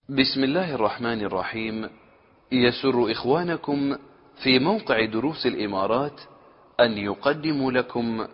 بسم الله الرحمن الرحيم. يسر إخوانكم في موقع دروس الإمارات أن يقدموا لكم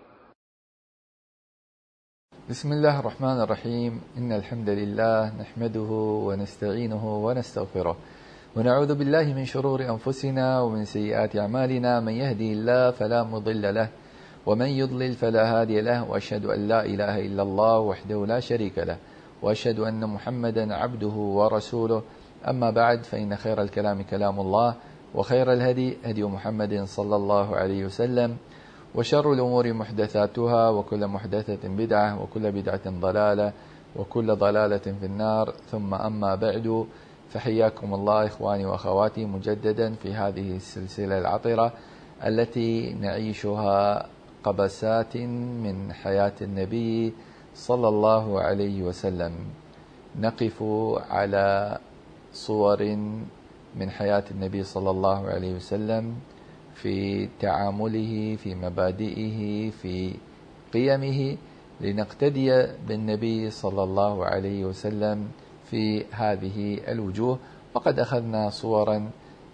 بسم الله الرحمن الرحيم. إن الحمد لله نحمده ونستعينه ونستغفره ونعوذ بالله من شرور أنفسنا ومن سيئات أعمالنا. من يهدي الله فلا مضل له ومن يضلل فلا هادي له، وأشهد أن لا إله إلا الله وحده لا شريك له، وأشهد أن محمدا عبده ورسوله. أما بعد، فإن خير الكلام كلام الله، وخير الهدي هدي محمد صلى الله عليه وسلم، وشر الأمور محدثاتها، وكل محدثة بدعة، وكل بدعة ضلالة، وكل ضلالة في النار. ثم أما بعد، فحياكم الله إخواني وأخواتي مجددا في هذه السلسلة العطرة التي نعيشها قبسات من حياة النبي صلى الله عليه وسلم. نقف على صور من حياة النبي صلى الله عليه وسلم في تعامله، في مبادئه، في قيمه، لنقتدي بالنبي صلى الله عليه وسلم في هذه الوجوه. وقد أخذنا صورا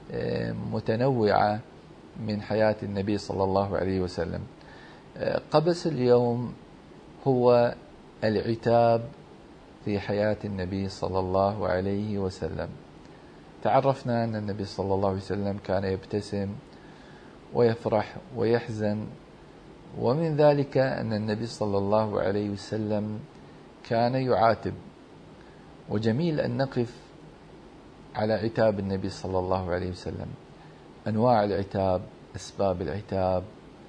متنوعة من حياة النبي صلى الله عليه وسلم. قبس اليوم هو العتاب في حياة النبي صلى الله عليه وسلم. تعرفنا أن النبي صلى الله عليه وسلم كان يبتسم ويفرح ويحزن، ومن ذلك أن النبي صلى الله عليه وسلم كان يعاتب. وجميل أن نقف على عتاب النبي صلى الله عليه وسلم، أنواع العتاب، أسباب العتاب.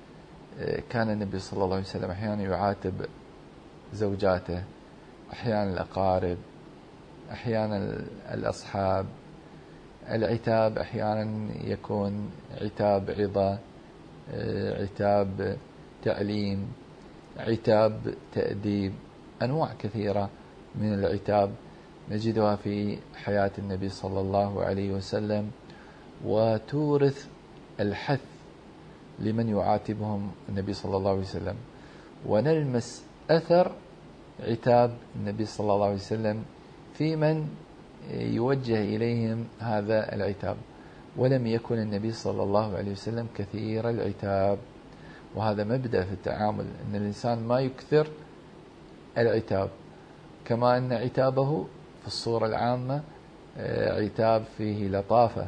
كان النبي صلى الله عليه وسلم أحيانا يعاتب زوجاته، أحيانا الأقارب، أحيانا الأصحاب. العتاب أحيانا يكون عتاب عظة، عتاب تعليم، عتاب تأديب. أنواع كثيرة من العتاب نجدها في حياة النبي صلى الله عليه وسلم، وتورث الحث لمن يعاتبهم النبي صلى الله عليه وسلم. ونلمس أثر عتاب النبي صلى الله عليه وسلم في من يوجه إليهم هذا العتاب. ولم يكن النبي صلى الله عليه وسلم كثير العتاب، وهذا مبدأ في التعامل، أن الإنسان ما يكثر العتاب، كما أن عتابه في الصورة العامة عتاب فيه لطافة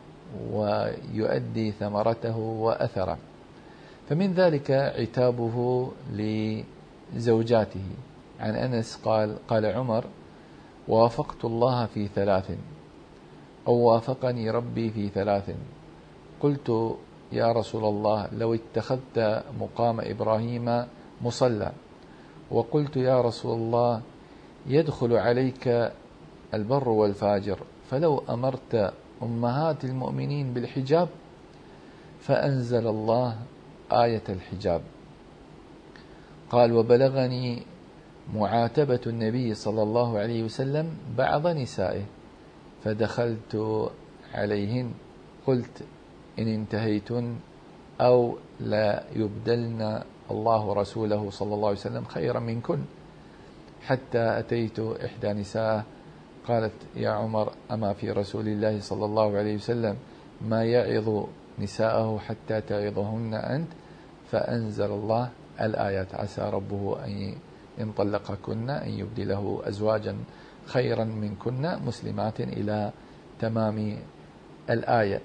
ويؤدي ثمرته وأثره. فمن ذلك عتابه لزوجاته. عن أنس قال عمر: وافقت الله في ثلاث، أو وافقني ربي في ثلاث. قلت: يا رسول الله، لو اتخذت مقام إبراهيم مصلى. وقلت: يا رسول الله، يدخل عليك البر والفاجر، فلو أمرت أمهات المؤمنين بالحجاب. فأنزل الله آية الحجاب. قال: وبلغني معاتبة النبي صلى الله عليه وسلم بعض نسائه، فدخلت عليهن قلت: إن انتهيتن أو لا يبدلن الله رسوله صلى الله عليه وسلم خيرا منكن. حتى أتيت إحدى نساء قالت: يا عمر، أما في رسول الله صلى الله عليه وسلم ما يعظ نساءه حتى تعظهن أنت؟ فأنزل الله الآيات: عسى ربه إن طلقكن أن يبدله أزواجا خيرا منكن مسلمات، إلى تمام الآية.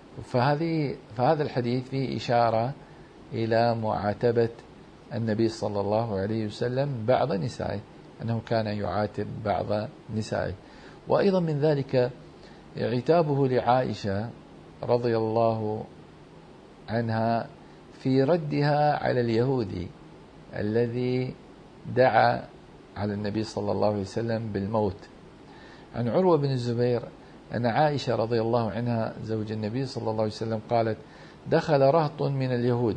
فهذا الحديث فيه إشارة إلى معاتبة النبي صلى الله عليه وسلم بعض نسائه، أنه كان يعاتب بعض نسائه. وأيضا من ذلك عتابه لعائشة رضي الله عنها في ردها على اليهودي الذي دعا على النبي صلى الله عليه وسلم بالموت. عن عروة بن الزبير أن عائشة رضي الله عنها زوج النبي صلى الله عليه وسلم قالت: دخل رهط من اليهود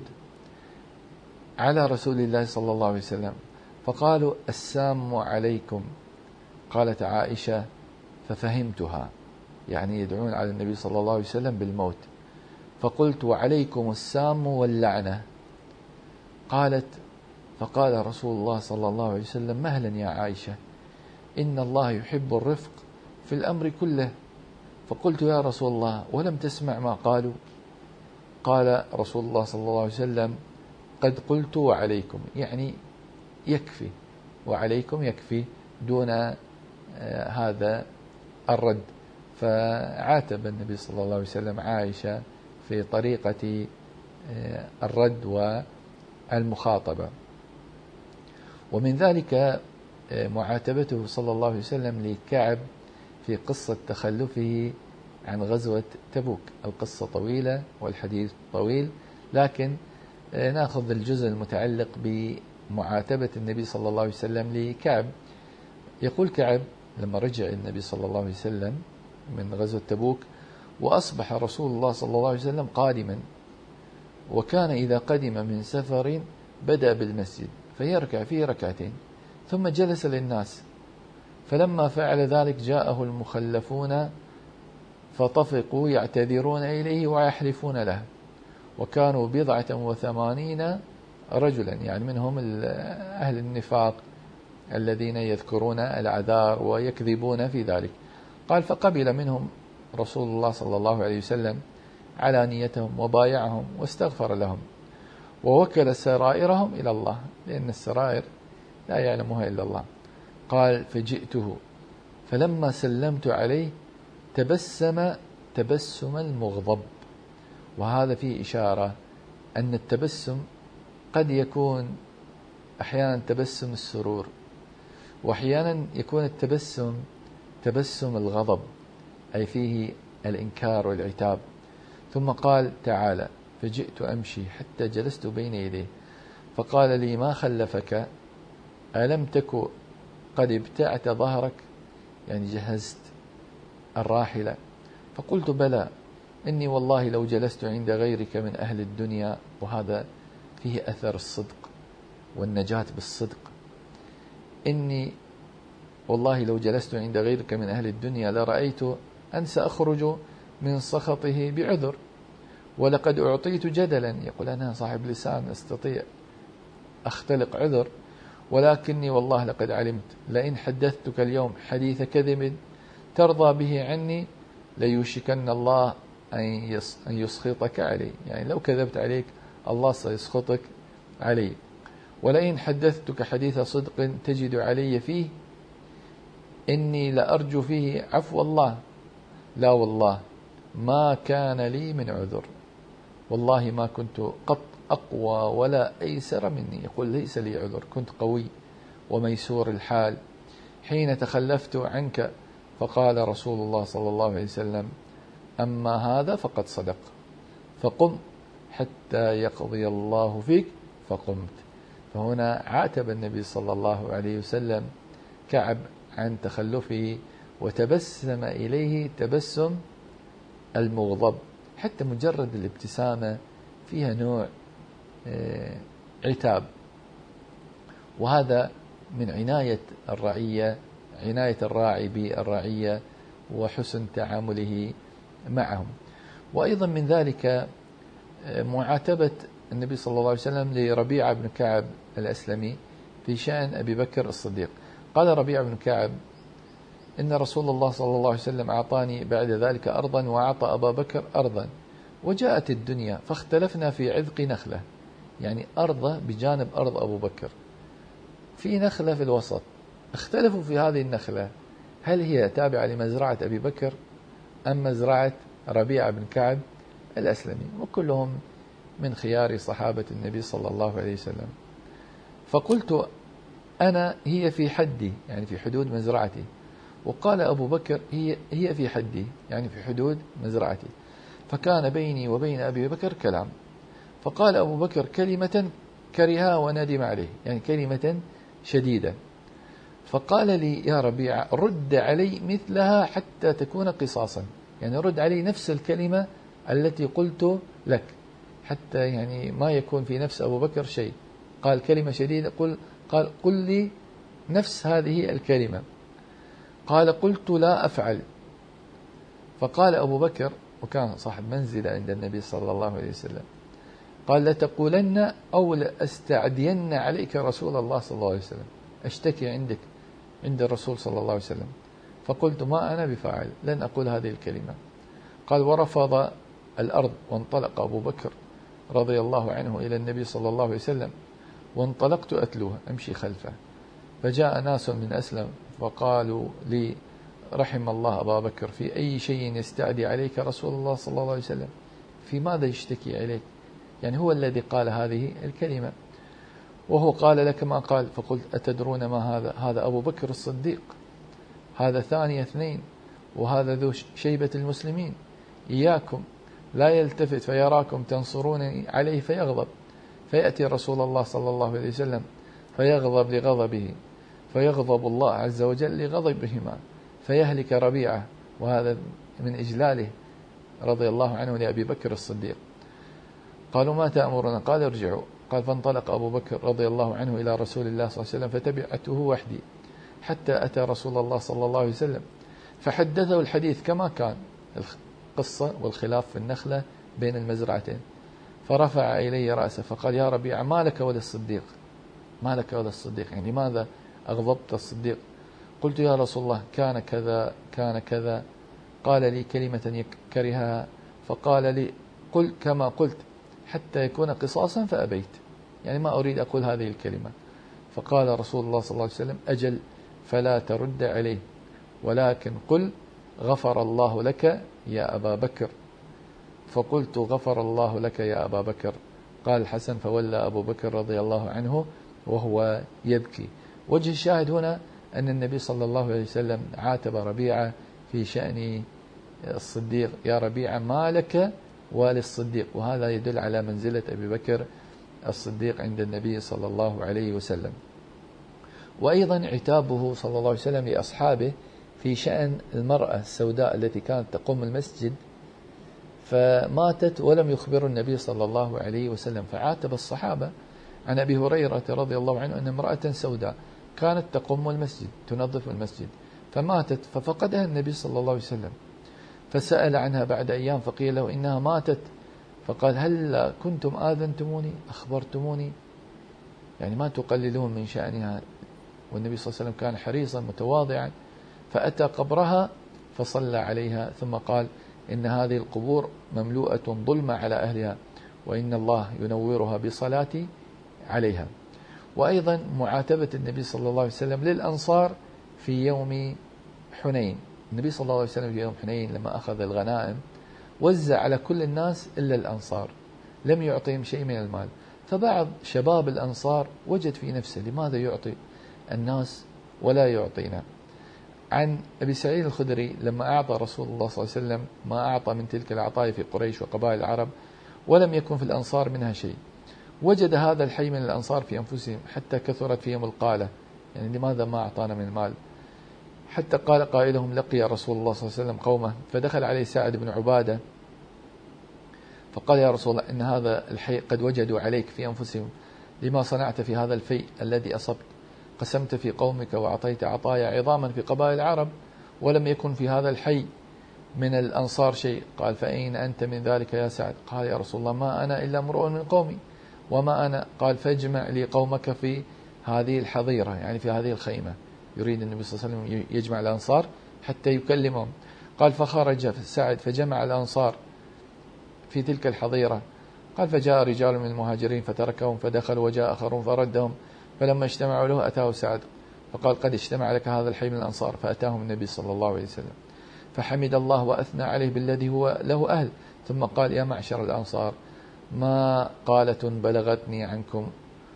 على رسول الله صلى الله عليه وسلم فقالوا: السام عليكم. قالت عائشة: ففهمتها، يعني يدعون على النبي صلى الله عليه وسلم بالموت. فقلت: وعليكم السام واللعنة. قالت: فقال رسول الله صلى الله عليه وسلم: مهلا يا عائشة، إن الله يحب الرفق في الأمر كله. فقلت يا رسول الله ولم تسمع ما قالوا؟ قال رسول الله صلى الله عليه وسلم قد قلت وعليكم، يعني يكفي، وعليكم يكفي دون هذا الرد. فعاتب النبي صلى الله عليه وسلم عائشة في طريقة الرد والمخاطبة. ومن ذلك معاتبته صلى الله عليه وسلم لكعب في قصة تخلفه عن غزوة تبوك. القصة طويلة والحديث طويل، لكن نأخذ الجزء المتعلق بمعاتبة النبي صلى الله عليه وسلم لكعب. يقول كعب لما رجع النبي صلى الله عليه وسلم من غزوة تبوك وأصبح رسول الله صلى الله عليه وسلم قادما، وكان إذا قدم من سفر بدأ بالمسجد فيركع فيه ركعتين ثم جلس للناس، فلما فعل ذلك جاءه المخلفون فطفقوا يعتذرون إليه ويحلفون له، وكانوا 87 رجلا، يعني منهم أهل النفاق الذين يذكرون العذار ويكذبون في ذلك. قال فقبل منهم رسول الله صلى الله عليه وسلم علانيتهم وبايعهم واستغفر لهم ووكل سرائرهم إلى الله، لأن السرائر لا يعلمها إلا الله. قال فجئته فلما سلمت عليه تبسم المغضب. وهذا فيه إشارة أن التبسم قد يكون أحيانا تبسم السرور، وأحيانا يكون التبسم تبسم الغضب، أي فيه الإنكار والعتاب. ثم قال تعالى فجئت أمشي حتى جلست بين يديه فقال لي ما خلفك؟ ألم تك قد ابتعت ظهرك؟ يعني جهزت الراحلة. فقلت بلى، إني والله لو جلست عند غيرك من أهل الدنيا، وهذا فيه أثر الصدق والنجاة بالصدق. إني والله لو جلست عند غيرك من أهل الدنيا لرأيت أن سأخرج من سخطه بعذر، ولقد أعطيت جدلا، يقول أنا صاحب لسان أستطيع أختلق عذر، ولكني والله لقد علمت لئن حدثتك اليوم حديث كذب ترضى به عني ليوشكن الله أن يسخطك علي، يعني لو كذبت عليك الله سيسخطك علي. ولئن حدثتك حديث صدق تجد علي فيه إني لأرجو فيه عفو الله، لا والله ما كان لي من عذر، والله ما كنت قط أقوى ولا أيسر مني. يقول ليس لي عذر، كنت قوي وميسور الحال حين تخلفت عنك. فقال رسول الله صلى الله عليه وسلم أما هذا فقد صدق، فقم حتى يقضي الله فيك، فقمت. فهنا عاتب النبي صلى الله عليه وسلم كعب عن تخلفه وتبسم إليه تبسم المغضب، حتى مجرد الابتسامة فيها نوع عتاب. وهذا من عناية الرعية، عناية الراعي بالرعية وحسن تعامله معهم. وأيضا من ذلك معاتبة النبي صلى الله عليه وسلم لربيعة بن كعب الأسلمي في شأن أبي بكر الصديق. قال ربيعة بن كعب إن رسول الله صلى الله عليه وسلم أعطاني بعد ذلك أرضا وأعطى أبا بكر أرضا، وجاءت الدنيا فاختلفنا في عذق نخلة، يعني أرضه بجانب أرض أبو بكر، في نخلة في الوسط، اختلفوا في هذه النخلة هل هي تابعة لمزرعة أبي بكر أم مزرعة ربيعة بن كعب الأسلمي، وكلهم من خيار صحابة النبي صلى الله عليه وسلم. فقلت أنا هي في حدي، يعني في حدود مزرعتي، وقال أبو بكر هي في حدي، يعني في حدود مزرعتي. فكان بيني وبين أبي بكر كلام، فقال أبو بكر كلمة كرهها وندم عليه، يعني كلمة شديدة. فقال لي يا ربيعة رد علي مثلها حتى تكون قصاصا، يعني رد علي نفس الكلمة التي قلت لك حتى يعني ما يكون في نفس أبو بكر شيء. قال كلمة شديدة، قل لي نفس هذه الكلمة. قال قلت لا أفعل. فقال أبو بكر، وكان صاحب منزل عند النبي صلى الله عليه وسلم، قال لتقولن أو لأستعدين عليك رسول الله صلى الله عليه وسلم، أشتكي عندك عند الرسول صلى الله عليه وسلم. فقلت ما أنا بفاعل، لن أقول هذه الكلمة. قال ورفض الأرض، وانطلق أبو بكر رضي الله عنه إلى النبي صلى الله عليه وسلم، وانطلقت أتلوه أمشي خلفه. فجاء ناس من أسلم فقالوا لي رحم الله أبا بكر، في أي شيء يستعدي عليك رسول الله صلى الله عليه وسلم؟ في ماذا يشتكي عليك؟ يعني هو الذي قال هذه الكلمة، وهو قال لك ما قال. فقلت أتدرون ما هذا؟ هذا أبو بكر الصديق، هذا ثاني اثنين، وهذا ذو شيبة المسلمين. إياكم لا يلتفت فيراكم تنصرونني عليه فيغضب، فيأتي رسول الله صلى الله عليه وسلم فيغضب لغضبه، فيغضب الله عز وجل لغضبهما، فيهلك ربيعة. وهذا من إجلاله رضي الله عنه لأبي بكر الصديق. قالوا ما تأمرنا؟ قال ارجعوا. قال فانطلق أبو بكر رضي الله عنه إلى رسول الله صلى الله عليه وسلم، فتبعته وحدي حتى أتى رسول الله صلى الله عليه وسلم، فحدثه الحديث كما كان، القصة والخلاف في النخلة بين المزرعتين. فرفع إلي رأسه فقال يا ربيعة ما لك وللصديق؟ ما لك وللصديق؟ يعني لماذا أغضبت الصديق؟ قلت يا رسول الله كان كذا كان كذا، قال لي كلمة كرهها، فقال لي قل كما قلت حتى يكون قصاصا فأبيت، يعني ما أريد أقول هذه الكلمة. فقال رسول الله صلى الله عليه وسلم أجل فلا ترد عليه، ولكن قل غفر الله لك يا أبا بكر. فقلت غفر الله لك يا أبا بكر. قال الحسن فولى أبو بكر رضي الله عنه وهو يبكي. وجه الشاهد هنا أن النبي صلى الله عليه وسلم عاتب ربيعة في شأن الصديق، يا ربيعة ما لك وللصديق، وهذا يدل على منزلة أبي بكر الصديق عند النبي صلى الله عليه وسلم. وأيضا عتابه صلى الله عليه وسلم لأصحابه في شأن المرأة السوداء التي كانت تقوم المسجد فماتت ولم يخبر النبي صلى الله عليه وسلم، فعاتب الصحابة. عن أبي هريرة رضي الله عنه أن امرأة سوداء كانت تقوم المسجد تنظف المسجد فماتت، ففقدها النبي صلى الله عليه وسلم، فسأل عنها بعد أيام فقيل له إنها ماتت، فقال هل كنتم آذنتموني أخبرتموني؟ يعني ما تقللون من شأنها. والنبي صلى الله عليه وسلم كان حريصا متواضعا، فأتى قبرها فصلى عليها، ثم قال إن هذه القبور مملوءة ظلمة على أهلها، وإن الله ينورها بصلاتي عليها. وأيضا معاتبة النبي صلى الله عليه وسلم للأنصار في يوم حنين. النبي صلى الله عليه وسلم في يوم حنين لما أخذ الغنائم وزع على كل الناس إلا الأنصار، لم يعطيهم شيء من المال. فبعض شباب الأنصار وجد في نفسه لماذا يعطي الناس ولا يعطينا؟ عن أبي سعيد الخدري لما أعطى رسول الله صلى الله عليه وسلم ما أعطى من تلك العطايا في قريش وقبائل العرب ولم يكن في الأنصار منها شيء، وجد هذا الحي من الأنصار في أنفسهم حتى كثرت فيهم القالة، يعني لماذا ما أعطانا من المال؟ حتى قال قائلهم لقي رسول الله صلى الله عليه وسلم قومه فدخل عليه سعد بن عبادة فقال يا رسول الله إن هذا الحي قد وجدوا عليك في أنفسهم لما صنعت في هذا الفيء الذي أصبت، قسمت في قومك وأعطيت عطايا عظاما في قبائل العرب ولم يكن في هذا الحي من الأنصار شيء. قال فأين أنت من ذلك يا سعد؟ قال يا رسول الله ما أنا إلا امرؤ من قومي وما أنا. قال فاجمع لي قومك في هذه الحظيرة، يعني في هذه الخيمة، يريد النبي صلى الله عليه وسلم يجمع الأنصار حتى يكلمهم. قال فخرج سعد فجمع الأنصار في تلك الحظيرة. قال فجاء رجال من المهاجرين فتركهم فدخلوا وجاء آخرون فردهم، فلما اجتمعوا له أتاه سعد فقال قد اجتمع لك هذا الحي من الأنصار، فأتاهم النبي صلى الله عليه وسلم فحمد الله وأثنى عليه بالذي هو له أهل، ثم قال يا معشر الأنصار ما قالة بلغتني عنكم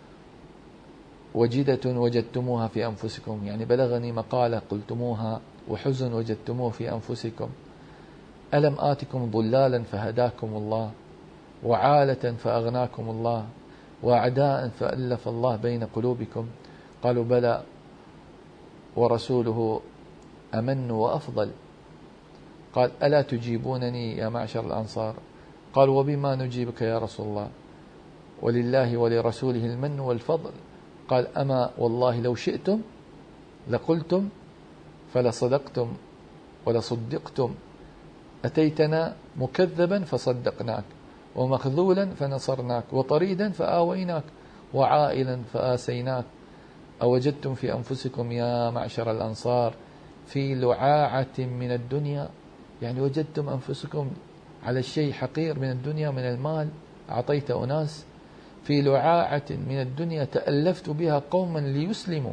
وجدة وجدتموها في أنفسكم، يعني بلغني مقالة قلتموها وحزن وجدتموه في أنفسكم. ألم آتكم ضلالا فهداكم الله وعالة فأغناكم الله وأعداء فألف الله بين قلوبكم؟ قالوا بلى ورسوله أمن وأفضل. قال ألا تجيبونني يا معشر الأنصار؟ قالوا وبما نجيبك يا رسول الله؟ ولله ولرسوله المن والفضل. قال أما والله لو شئتم لقلتم فلصدقتم ولصدقتم، أتيتنا مكذبا فصدقناك ومخذولا فنصرناك وطريدا فآويناك وعائلا فآسيناك. أوجدتم في أنفسكم يا معشر الأنصار في لعاعة من الدنيا، يعني وجدتم أنفسكم على الشيء حقير من الدنيا من المال، أعطيت أناس في لعاعة من الدنيا تألفت بها قوما ليسلموا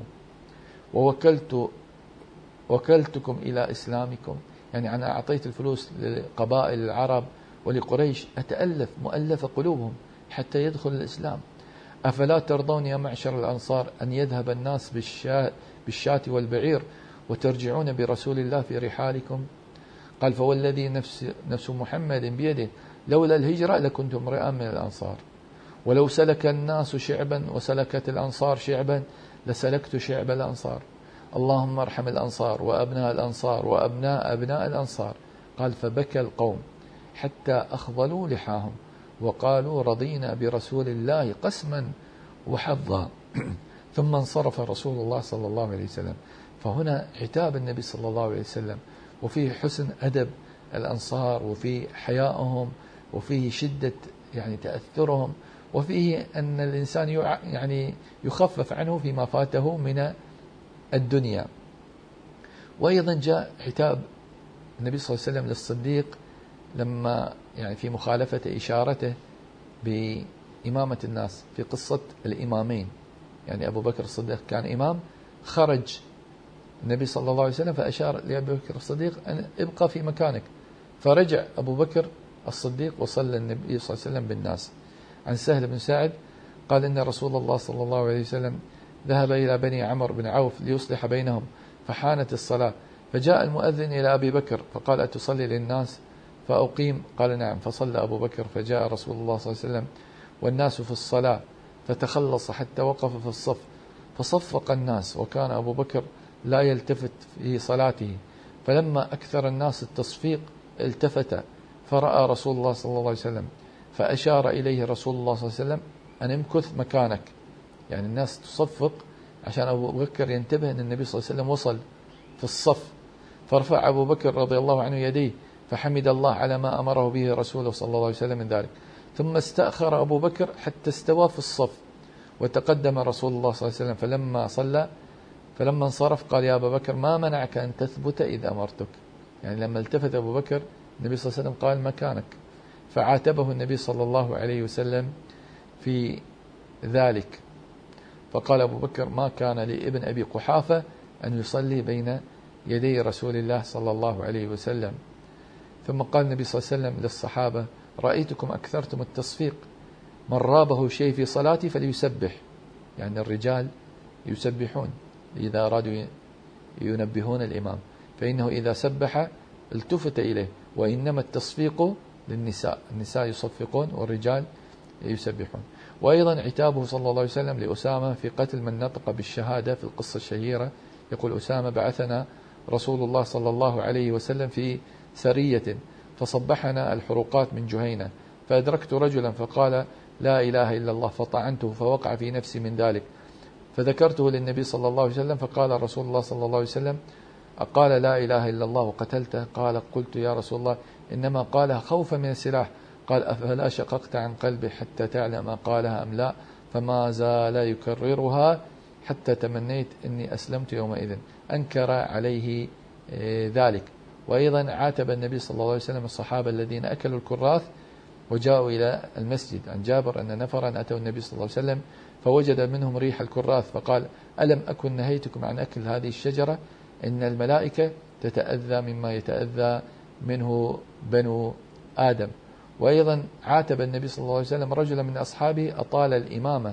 وكلتكم إلى إسلامكم. يعني أنا أعطيت الفلوس لقبائل العرب ولقريش أتألف مؤلف قلوبهم حتى يدخل الإسلام. أفلا ترضون يا معشر الأنصار أن يذهب الناس بالشاة والبعير وترجعون برسول الله في رحالكم؟ قال فوالذي نفس محمد بيده لولا الهجرة لكنت امرئا من الأنصار، ولو سلك الناس شعبا وسلكت الأنصار شعبا لسلكت شعب الأنصار. اللهم ارحم الأنصار وأبناء الأنصار وأبناء أبناء الأنصار. قال فبكى القوم حتى أخضلوا لحاهم وقالوا رضينا برسول الله قسما وحظا. ثم انصرف رسول الله صلى الله عليه وسلم. فهنا عتاب النبي صلى الله عليه وسلم، وفيه حسن أدب الأنصار، وفيه حياءهم، وفيه شدة يعني تأثرهم، وفيه أن الإنسان يعني يخفف عنه فيما فاته من الدنيا. وأيضا جاء عتاب النبي صلى الله عليه وسلم للصديق لما يعني في مخالفة إشارته بإمامة الناس في قصة الإمامين. يعني أبو بكر الصديق كان إمام، خرج النبي صلى الله عليه وسلم فأشار لأبي بكر الصديق أن ابقى في مكانك، فرجع أبو بكر الصديق وصلى النبي صلى الله عليه وسلم بالناس. عن سهل بن سعد قال إن رسول الله صلى الله عليه وسلم ذهب إلى بني عمرو بن عوف ليصلح بينهم، فحانت الصلاة، فجاء المؤذن إلى أبي بكر فقال أتصلي للناس فأقيم؟ قال نعم. فصلى أبو بكر، فجاء رسول الله صلى الله عليه وسلم والناس في الصلاة فتخلص حتى وقف في الصف فصفق الناس، وكان أبو بكر لا يلتفت في صلاته، فلما أكثر الناس التصفيق التفت فرأى رسول الله صلى الله عليه وسلم فأشار إليه رسول الله صلى الله عليه وسلم أن امكث مكانك. يعني الناس تصفق عشان أبو بكر ينتبه أن النبي صلى الله عليه وسلم وصل في الصف، فرفع أبو بكر رضي الله عنه يديه فحمد الله على ما أمره به رسوله صلى الله عليه وسلم من ذلك، ثم استأخر أبو بكر حتى استوى في الصف، وتقدم رسول الله صلى الله عليه وسلم فلما انصرف قال يا أبا بكر ما منعك أن تثبت إذ أمرتك؟ يعني لما التفت أبو بكر النبي صلى الله عليه وسلم قال مكانك، فعاتبه النبي صلى الله عليه وسلم في ذلك. فقال أبو بكر ما كان لابن أبي قحافة أن يصلي بين يدي رسول الله صلى الله عليه وسلم. ثم قال النبي صلى الله عليه وسلم للصحابة رأيتكم أكثرتم التصفيق، من رابه شيء في صلاتي فليسبح. يعني الرجال يسبحون إذا أرادوا ينبهون الإمام، فإنه إذا سبح التفت إليه، وإنما التصفيق للنساء، النساء يصفقون والرجال يسبحون. وأيضا عتابه صلى الله عليه وسلم لأسامة في قتل من نطق بالشهادة في القصة الشهيرة. يقول أسامة بعثنا رسول الله صلى الله عليه وسلم في سرية فصبحنا الحروقات من جهينة، فأدركت رجلا فقال لا إله إلا الله، فطعنته فوقع في نفسي من ذلك، فذكرته للنبي صلى الله عليه وسلم، فقال رسول الله صلى الله عليه وسلم أقال لا إله إلا الله وقتلته؟ قال قلت يا رسول الله إنما قالها خوفا من السلاح. قال أفلا شققت عن قلبي حتى تعلم قالها أم لا؟ فما زال يكررها حتى تمنيت إني أسلمت يومئذ. أنكر عليه ذلك. وأيضا عاتب النبي صلى الله عليه وسلم الصحابة الذين أكلوا الكراث وجاءوا إلى المسجد. عن جابر أن نفرا أتوا النبي صلى الله عليه وسلم فوجد منهم ريح الكراث، فقال ألم أكن نهيتكم عن أكل هذه الشجرة؟ إن الملائكة تتأذى مما يتأذى منه بنو آدم. وأيضا عاتب النبي صلى الله عليه وسلم رجلا من أصحابه أطال الإمامة،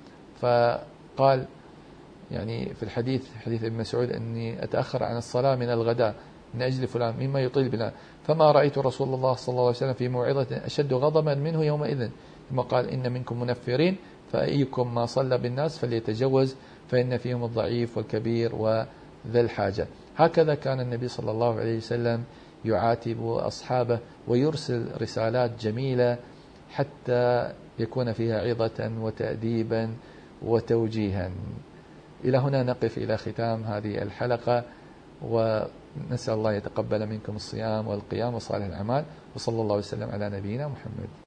فقال يعني في الحديث حديث ابن مسعود أني أتأخر عن الصلاة من الغداء من أجل فلان مما يطيل بنا، فما رأيت رسول الله صلى الله عليه وسلم في موعظة أشد غضبا منه يومئذ، ثم قال إن منكم منفرين فأيكم ما صلى بالناس فليتجوز فإن فيهم الضعيف والكبير وذا الحاجة. هكذا كان النبي صلى الله عليه وسلم يعاتب أصحابه ويرسل رسالات جميلة حتى يكون فيها عظة وتأديبا وتوجيها. إلى هنا نقف إلى ختام هذه الحلقة، ونسأل الله يتقبل منكم الصيام والقيام وصالح الأعمال، وصلى الله وسلم على نبينا محمد.